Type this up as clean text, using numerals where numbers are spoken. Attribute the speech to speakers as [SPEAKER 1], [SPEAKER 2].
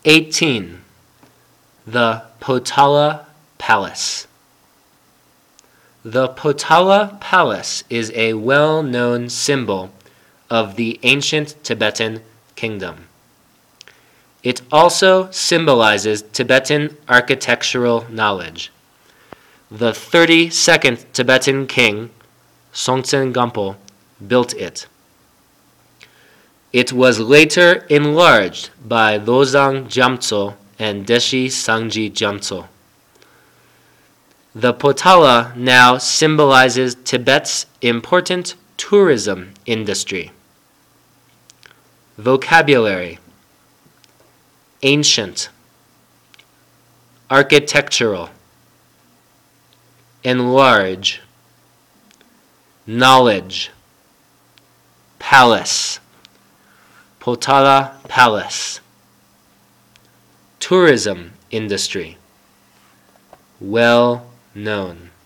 [SPEAKER 1] 18. The Potala Palace. The Potala Palace is a well-known symbol of the ancient Tibetan kingdom. It also symbolizes Tibetan architectural knowledge. The 32nd Tibetan king, Songtsen Gampo, built it. It was later enlarged by Losang Gyamtso and Deshi Sangji Gyamtso. The Potala now symbolizes Tibet's important tourism industry. Vocabulary: ancient, architectural, enlarge, knowledge, palace, Potala Palace, tourism industry, well known.